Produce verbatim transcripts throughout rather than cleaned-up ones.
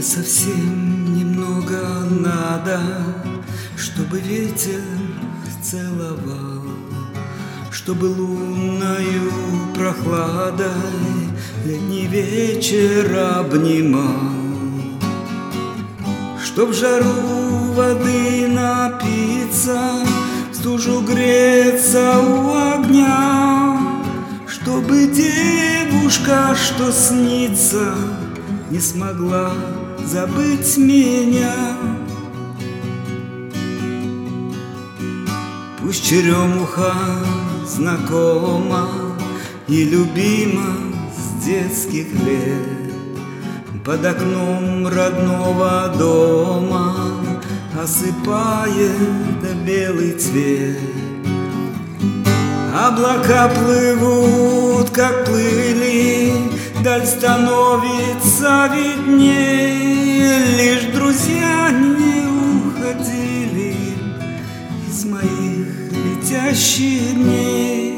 совсем немного надо, чтобы ветер целовал, чтобы лунною прохладой летний вечер обнимал, чтоб в жару воды напиться, в стужу греться у огня, чтобы девушка, что снится, не смогла забыть меня. Пусть черемуха знакома и любима с детских лет, под окном родного дома осыпает белый цвет. Облака плывут, как плыли, даль становится виднее, лишь друзья не уходили из моих летящих дней.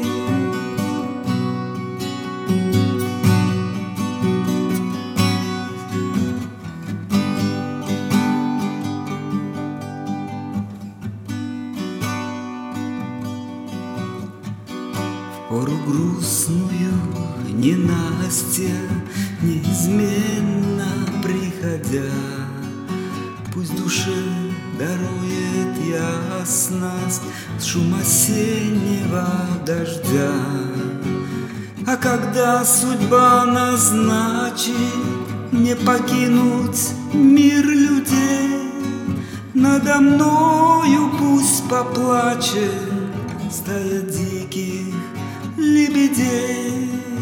В пору грустную ненастья неизменно приходя, пусть душе дарует ясность шум осеннего дождя. А когда судьба назначит мне покинуть мир людей, надо мною пусть поплачет стая диких лебедей.